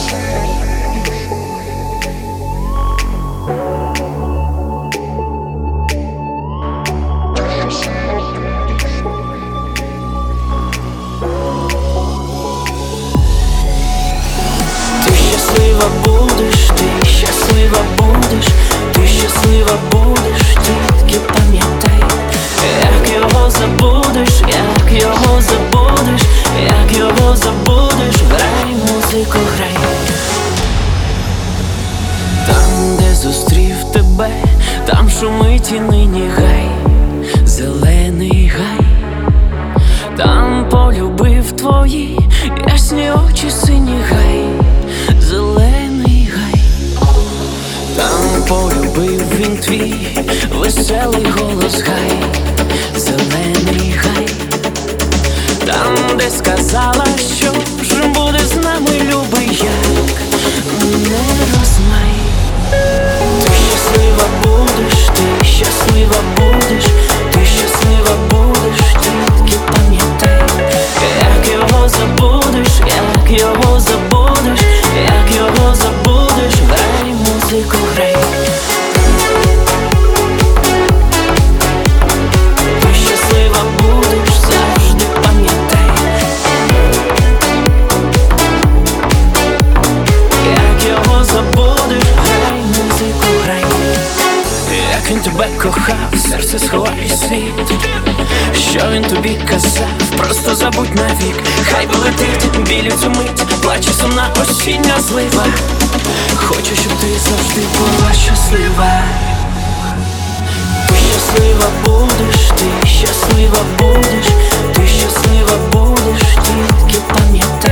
Щаслива будеш, ти щаслива будеш, ти щаслива будеш, тільки пам'ятай, як його забудеш, як його забудеш, як його забудеш, грай музику, грай. Там, де зустрів тебе, там шумить і нині гай, зелений гай. Там полюбив твої ясні очі, сині гай, зелений гай. Там полюбив він твій веселий голос гай, зелений гай. Там, де сказала, що ж буде з нами, любий, як не розмай. Ти щаслива будеш, ти щаслива будеш, ти щаслива будеш, тільки пам'ятай, як його забудеш, як його забудеш, як його забудеш, грай музику, грай. Ти щаслива будеш, завжди пам'ятай, як його забудеш, грай музику, грай. Як він тебе кохав, серце сховає світ, що він тобі казав, просто забудь навік. Хай полетить біль у цю мить, плаче сумна осіння злива. Хочу, щоб ти завжди була щаслива. Ти щаслива будеш, ти щаслива будеш, ти щаслива будеш, тільки пам'ятай.